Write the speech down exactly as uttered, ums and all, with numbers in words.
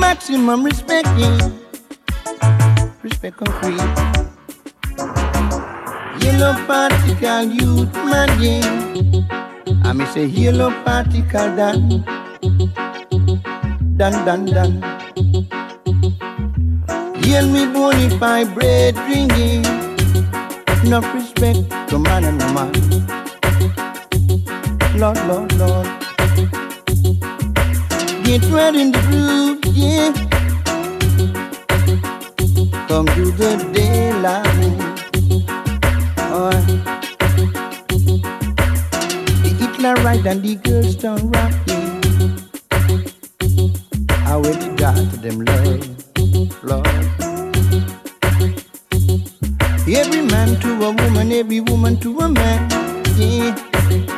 Maximum respect, yeah. Respect concrete. Yellow particle youth man, yeah. I may say yellow particle done. Done, done, done. Heal me bonify bread drinking. Enough respect to man and woman. Lord, Lord, Lord. Get right in the groove, yeah. Come to the daylight. Oh. The Hitler right and the girls turn rocking. I will be God to them, Lord, Lord. Every man to a woman, every woman to a man, yeah.